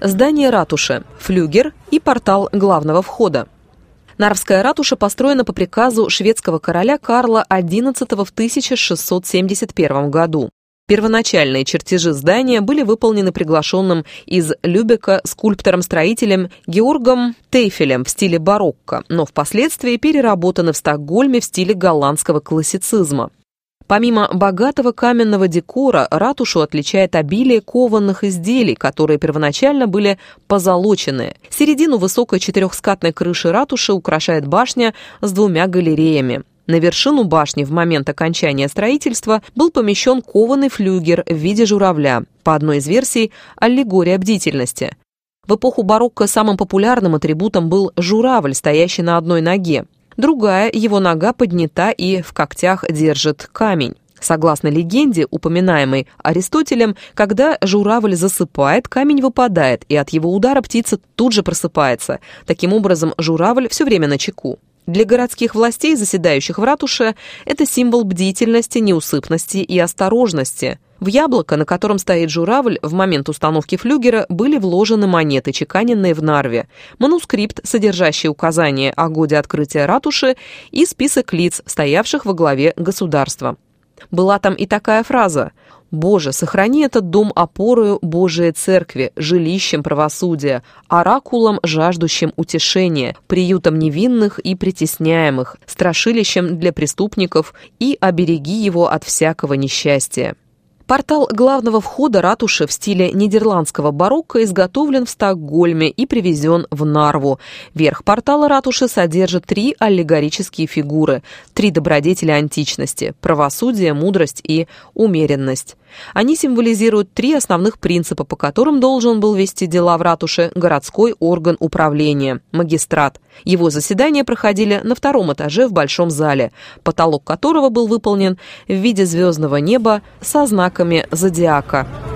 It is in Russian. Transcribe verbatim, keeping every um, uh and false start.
Здание ратуши, флюгер и портал главного входа. Нарвская ратуша построена по приказу шведского короля Карла одиннадцатого в тысяча шестьсот семьдесят первом году. Первоначальные чертежи здания были выполнены приглашенным из Любека скульптором-строителем Георгом Тейфелем в стиле барокко, но впоследствии переработаны в Стокгольме в стиле голландского классицизма. Помимо богатого каменного декора, ратушу отличает обилие кованых изделий, которые первоначально были позолоченные. Середину высокой четырехскатной крыши ратуши украшает башня с двумя галереями. На вершину башни в момент окончания строительства был помещен кованый флюгер в виде журавля, по одной из версий аллегория бдительности. В эпоху барокко самым популярным атрибутом был журавль, стоящий на одной ноге. Другая, его нога поднята и в когтях держит камень. Согласно легенде, упоминаемой Аристотелем, когда журавль засыпает, камень выпадает, и от его удара птица тут же просыпается. Таким образом, журавль все время начеку. Для городских властей, заседающих в ратуше, это символ бдительности, неусыпности и осторожности. В яблоко, на котором стоит журавль, в момент установки флюгера были вложены монеты, чеканенные в Нарве, манускрипт, содержащий указания о годе открытия ратуши, и список лиц, стоявших во главе государства. Была там и такая фраза: «Боже, сохрани этот дом опорою Божией Церкви, жилищем правосудия, оракулом, жаждущим утешения, приютом невинных и притесняемых, страшилищем для преступников, и обереги его от всякого несчастья». Портал главного входа ратуши в стиле нидерландского барокко изготовлен в Стокгольме и привезен в Нарву. Верх портала ратуши содержит три аллегорические фигуры, три добродетели античности – правосудие, мудрость и умеренность. Они символизируют три основных принципа, по которым должен был вести дела в ратуше городской орган управления – магистрат. Его заседания проходили на втором этаже в большом зале, потолок которого был выполнен в виде звездного неба со знаками зодиака.